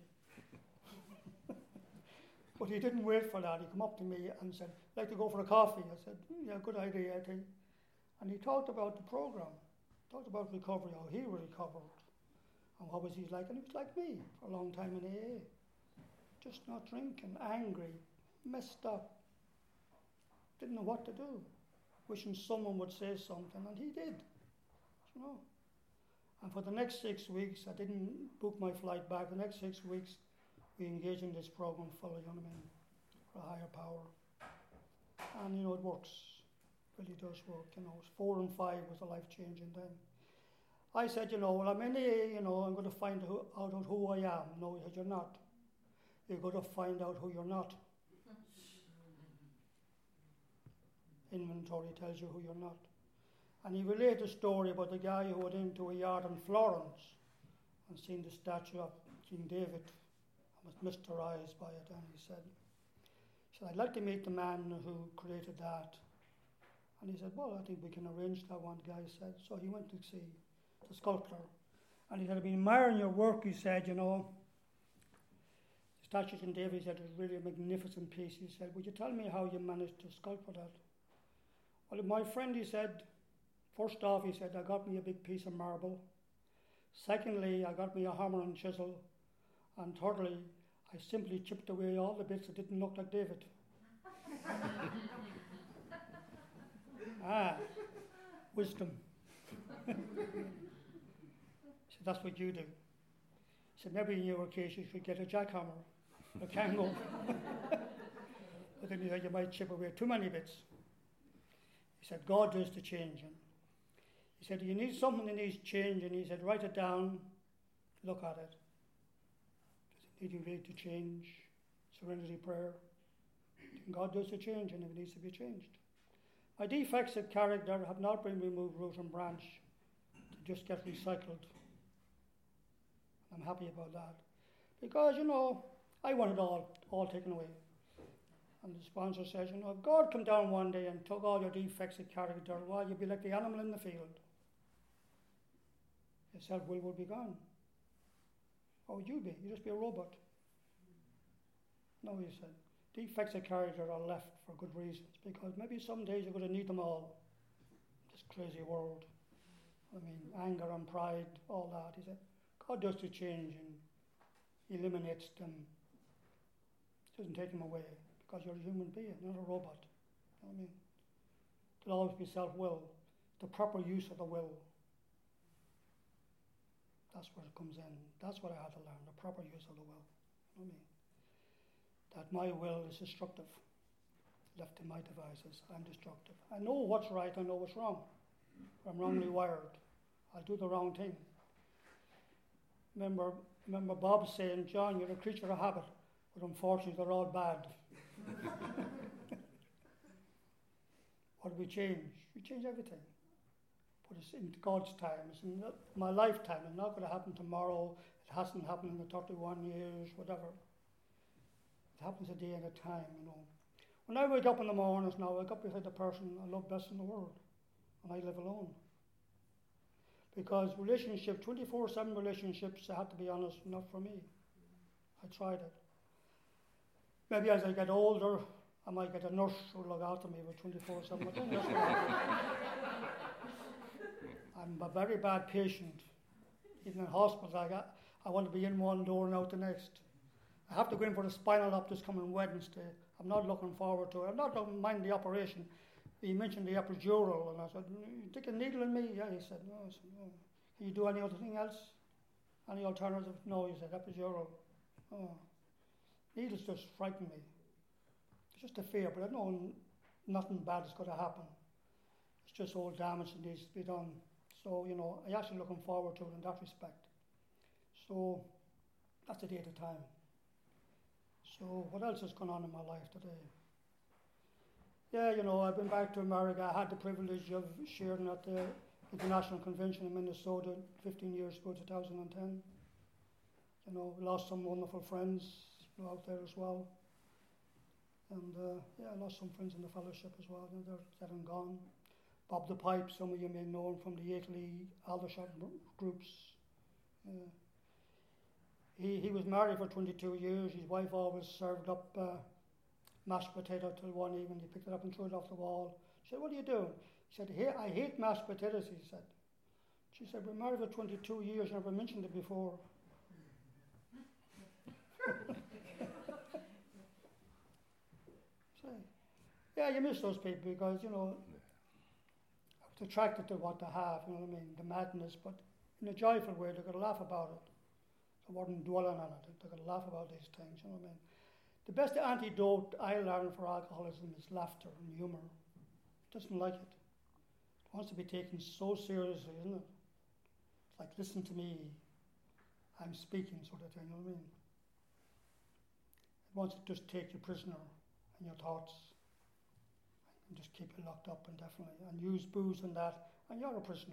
But he didn't wait for that. He came up to me and said, like to go for a coffee? I said, yeah, good idea, I think. And he talked about the program, talked about recovery, how he recovered, and what was he like. And he was like me for a long time in AA. Just not drinking, angry, messed up, didn't know what to do, wishing someone would say something, and he did, you know. And for the next 6 weeks, I didn't book my flight back. The next 6 weeks, we engage in this program fully, you know what I mean, for a higher power. And, you know, it works. It really does work, you know. 4 and 5 was a life-changing thing. I said, you know, well, I'm in AA, you know, I'm going to find out who I am. No, he said, you're not. You're going to find out who you're not. Inventory tells you who you're not. And he related a story about the guy who went into a yard in Florence and seen the statue of King David and was mesmerized by it. And he said, I'd like to meet the man who created that. And he said, well, I think we can arrange that one, the guy said. So he went to see the sculptor. And he said, I've been admiring your work, he said, you know. The statue of King David, he said, was really a magnificent piece. He said, would you tell me how you managed to sculpt that? Well, my friend, he said, first off, he said, I got me a big piece of marble. Secondly, I got me a hammer and chisel. And thirdly, I simply chipped away all the bits that didn't look like David. Wisdom. He said, that's what you do. He said, maybe in your case you should get a jackhammer, a kango. But then he said, you might chip away too many bits. He said, God does the changing. He said, you need something that needs changing. He said, write it down, look at it. Does it need really to change? Serenity prayer. God does the changing if it needs to be changed. My defects of character have not been removed root and branch. They just get recycled. I'm happy about that. Because, you know, I want it all taken away. And the sponsor says, you know, if God come down one day and took all your defects of character, well, you'd be like the animal in the field. Your self-will will be gone. What would you be? You'd just be a robot. No, he said. Defects of character are left for good reasons, because maybe some days you're going to need them all. This crazy world. I mean, anger and pride, all that. He said, God does the change and eliminates them. Doesn't take them away, because you're a human being, not a robot. You know what I mean? There'll always be self-will, the proper use of the will. That's where it comes in. That's what I had to learn, the proper use of the will. You know what I mean? That my will is destructive. Left to my devices, I'm destructive. I know what's right, I know what's wrong. I'm wrongly wired. I'll do the wrong thing. Remember Bob saying, John, you're a creature of habit, but unfortunately they're all bad. What do we change? We change everything. But it's in God's time. It's in my lifetime. It's not going to happen tomorrow. It hasn't happened in the 31 years, whatever. It happens a day at a time, you know. When I wake up in the mornings now, I wake up beside the person I love best in the world. And I live alone. Because relationship, 24/7 relationships, I have to be honest, not for me. I tried it. Maybe as I get older, I might get a nurse who will look after me with 24/7. But then that's what happens. I'm a very bad patient. Even in hospital, I want to be in one door and out the next. I have to go in for the spinal op this coming Wednesday. I'm not looking forward to it. I'm not looking mind the operation. He mentioned the epidural, and I said, you take a needle in me? Yeah, he said, no. I said, no. Can you do anything else? Any alternative? No, he said, epidural. Oh. Needles just frighten me. It's just a fear, but I know nothing bad is going to happen. It's just all damage that needs to be done. So, I'm actually looking forward to it in that respect. So, that's a day at a time. So, what else has gone on in my life today? Yeah, I've been back to America. I had the privilege of sharing at the International Convention in Minnesota 15 years ago, 2010. We lost some wonderful friends out there as well. And I lost some friends in the fellowship as well. They're dead and gone. Bob the Pipe, some of you may know him from the Akeley Aldershot groups. He was married for 22 years. His wife always served up mashed potato till one evening. He picked it up and threw it off the wall. She said, "What are you doing?" He said, "I hate mashed potatoes," he said. She said, "We're married for 22 years, never mentioned it before." So, yeah, you miss those people because, I was attracted to what they have, the madness, but in a joyful way. They could laugh about it. I wasn't dwelling on it. They could laugh about these things, The best antidote I learned for alcoholism is laughter and humour. It doesn't like it. It wants to be taken so seriously, isn't it? It's like, listen to me, I'm speaking, sort of thing, It wants to just take you prisoner in your thoughts and just keep you locked up indefinitely and use booze and that, and you're a prisoner,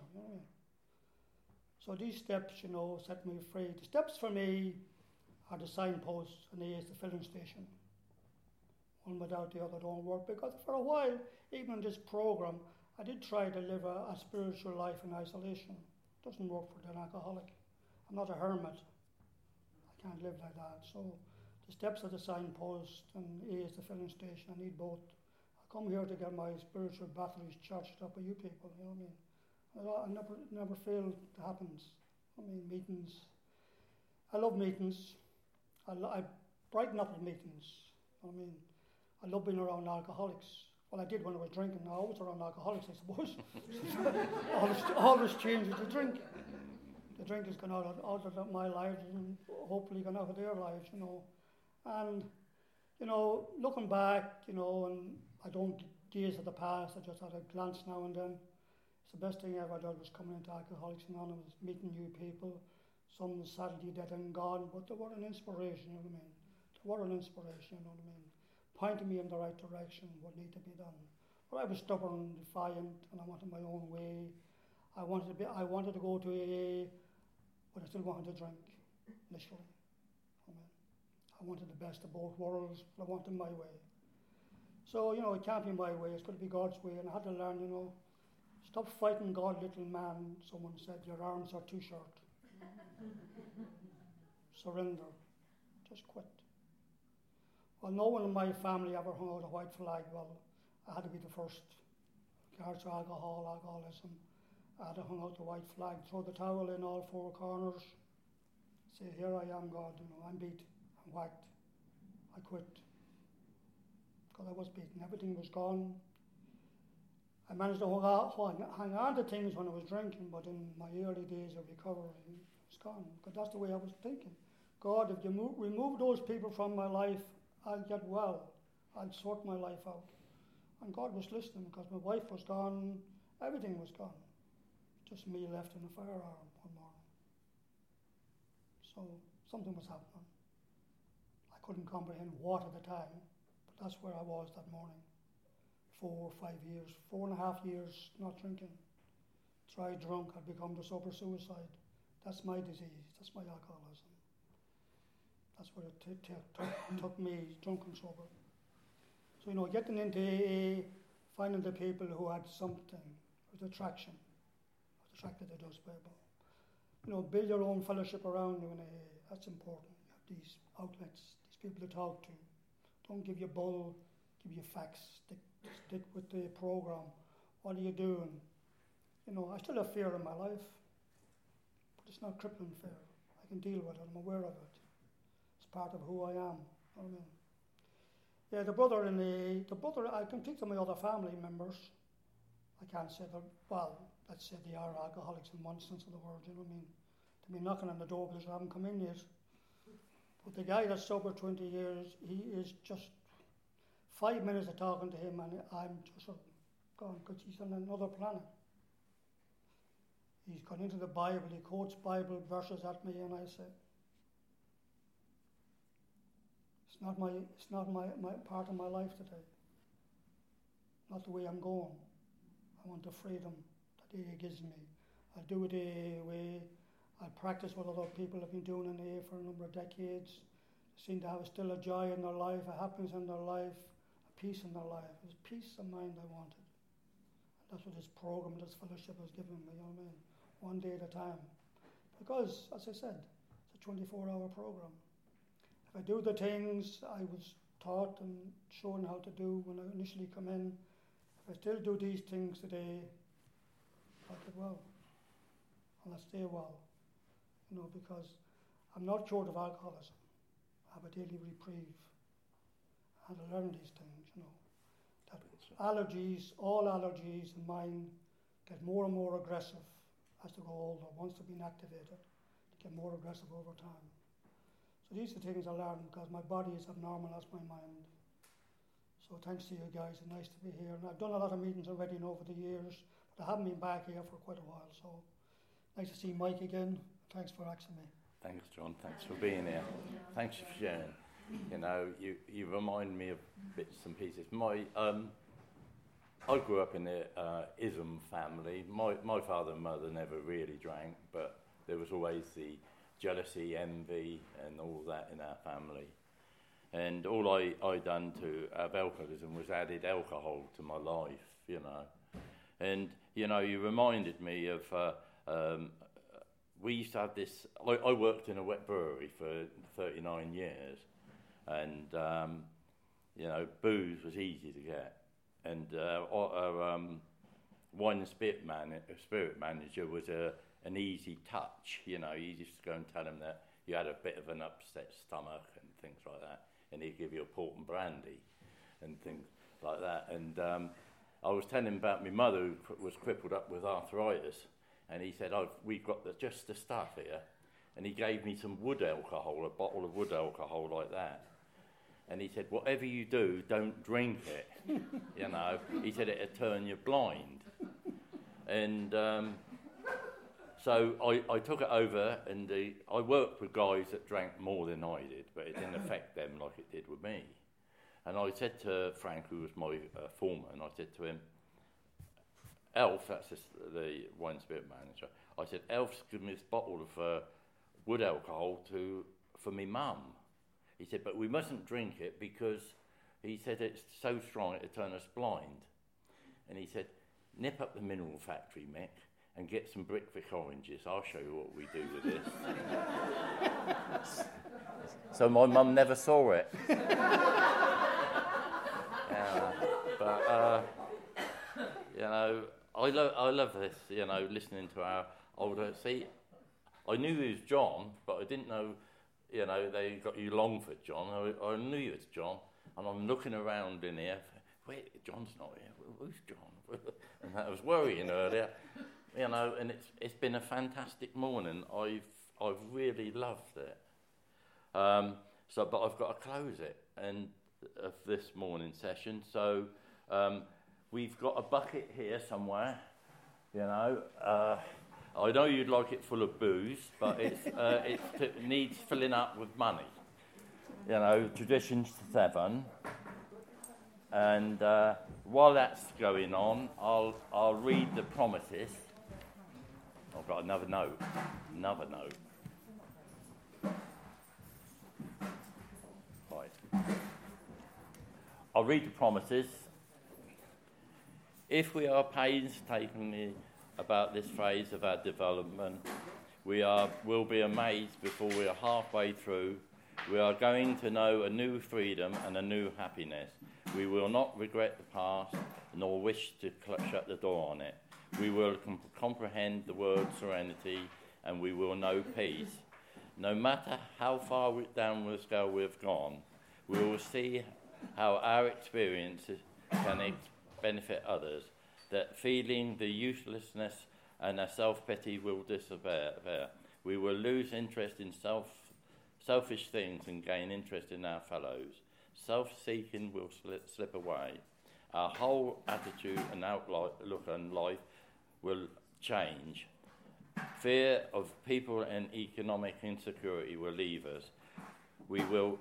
So these steps, set me free. The steps for me are the signposts and A is the filling station. One without the other don't work, because for a while, even in this program, I did try to live a spiritual life in isolation. It doesn't work for an alcoholic. I'm not a hermit. I can't live like that. So the steps are the signpost and A is the filling station. I need both. I come here to get my spiritual batteries charged up with you people, I never fail it happens. Meetings. I love meetings. I brighten up at meetings. I love being around alcoholics. Well, I did when I was drinking. I was around alcoholics, I suppose. Always changes the drink. The drink has gone out of my life and hopefully gone out of their lives, And, looking back, and I don't gaze at the past. I just had a glance now and then. The best thing I ever did was coming into Alcoholics Anonymous, meeting new people. Some sadly dead and gone, but they were an inspiration, They were an inspiration, Pointing me in the right direction, what needed to be done. But I was stubborn, defiant, and I wanted my own way. I wanted to go to AA, but I still wanted to drink, initially. I wanted the best of both worlds, but I wanted my way. So, it can't be my way, it's got to be God's way, and I had to learn, stop fighting God, little man. Someone said, your arms are too short. Surrender. Just quit. Well, no one in my family ever hung out a white flag. Well, I had to be the first. Regards to alcoholism, I had to hang out the white flag, throw the towel in all four corners, say, here I am, God, I'm beat, I'm whacked. I quit. Because I was beaten. Everything was gone. I managed to hang on to things when I was drinking, but in my early days of recovery, it was gone. Because that's the way I was thinking. God, if you remove those people from my life, I'll get well. I'll sort my life out. And God was listening, because my wife was gone, everything was gone. Just me left in a firearm one morning. So something was happening. I couldn't comprehend what at the time, but that's where I was that morning. 4 or 5 years, 4.5 years not drinking. Tried drunk, I'd become the sober suicide. That's my disease, that's my alcoholism. That's where it took me, drunk and sober. So, getting into AA, finding the people who had something, with attraction. I was attracted to those people. Build your own fellowship around you in AA, that's important. You have these outlets, these people to talk to. Don't give you bull, give you facts, stick with the program. What are you doing? I still have fear in my life, but it's not crippling fear. I can deal with it, I'm aware of it. It's part of who I am. Yeah, the brother, I can think of my other family members. I can't say that, well, let's say they are alcoholics in one sense of the word, To be knocking on the door because I haven't come in yet. But the guy that's sober 20 years, he is just 5 minutes of talking to him and I'm just gone, because he's on another planet. He's gone into the Bible, he quotes Bible verses at me, and I say, it's not my part of my life today. Not the way I'm going. I want the freedom that AA gives me. I'll do it AA way. I'll practice what other people have been doing in AA for a number of decades. They seem to have still a joy in their life, a happiness in their life, a peace in their life. It was peace of mind I wanted. And that's what this program, this fellowship has given me, you know what I mean? One day at a time. Because, as I said, it's a 24-hour program. If I do the things I was taught and shown how to do when I initially come in, if I still do these things today, I'll get well. And I'll stay well. You know, because I'm not cured of alcoholism. I have a daily reprieve. I had to learn these things, you know. That allergies, all allergies in mine, get more and more aggressive as they go older. Once they've been activated, they get more aggressive over time. So these are things I learned because my body is abnormal as my mind. So thanks to you guys, it's nice to be here. And I've done a lot of meetings already over the years, but I haven't been back here for quite a while. So nice to see Mike again. Thanks for asking me. Thanks, John. Thanks for being here. Thanks for sharing. You know, you remind me of bits and pieces. I grew up in the Ism family. My father and mother never really drank, but there was always the jealousy, envy, and all that in our family. And all I done to have alcoholism was added alcohol to my life, you know. And, you know, you reminded me of, we used to have this, I worked in a wet brewery for 39 years, and, you know, booze was easy to get. And our wine and spirit manager was an easy touch, you know. You just go and tell him that you had a bit of an upset stomach and things like that, and he'd give you a port and brandy and things like that. And I was telling him about my mother who was crippled up with arthritis, and he said, we've got just the stuff here. And he gave me some wood alcohol, a bottle of wood alcohol like that. And he said, whatever you do, don't drink it, you know. He said it'd turn you blind. And so I took it over, and I worked with guys that drank more than I did, but it didn't affect them like it did with me. And I said to Frank, who was my foreman, I said to him, Elf, that's the wine spirit manager, I said, Elf's given me this bottle of wood alcohol for me mum. He said, but we mustn't drink it because he said it's so strong it'll turn us blind. And he said, nip up the mineral factory, Mick, and get some Brickvic oranges. I'll show you what we do with this. So my mum never saw it. But you know, I love this, you know, listening to our older. See, I knew he was John, but I didn't know, you know, they got you Longford John. I knew you was John, and I'm looking around in here. Wait, John's not here. Who's John? And I was worrying earlier, you know. And it's been a fantastic morning. I've really loved it. So, but I've got to close it of this morning session. So we've got a bucket here somewhere, you know. I know you'd like it full of booze, but it needs filling up with money. You know, Traditions 7. And while that's going on, I'll read the promises. I've got another note. Right. I'll read the promises. If we are painstakingly about this phase of our development, will be amazed before we are halfway through. We are going to know a new freedom and a new happiness. We will not regret the past, nor wish to shut the door on it. We will comprehend the word serenity, and we will know peace. No matter how far down the scale we've gone, we will see how our experiences can benefit others, that feeling the uselessness and our self-pity will disappear. We will lose interest in selfish things and gain interest in our fellows, self-seeking will slip away. Our whole attitude and outlook on life will change. Fear of people and economic insecurity will leave us. We will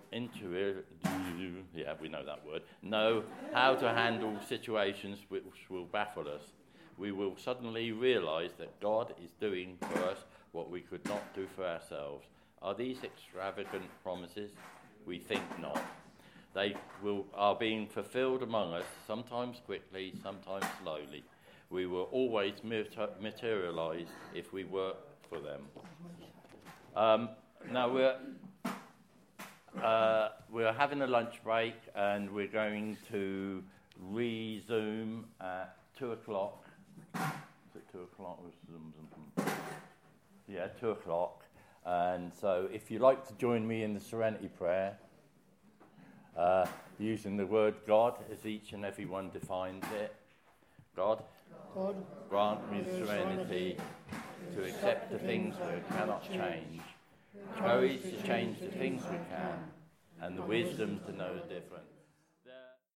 know how to handle situations which will baffle us. We will suddenly realise that God is doing for us what we could not do for ourselves. Are these extravagant promises? We think not. They are being fulfilled among us, sometimes quickly, sometimes slowly. We will always materialise if we work for them. Now we're having a lunch break, and we're going to resume at 2 o'clock. Is it 2 o'clock? Yeah, 2 o'clock. And so if you'd like to join me in the Serenity Prayer, using the word God as each and every one defines it. God, grant me the serenity to accept the things we cannot change, courage to change the things we can, and the wisdom to know the difference.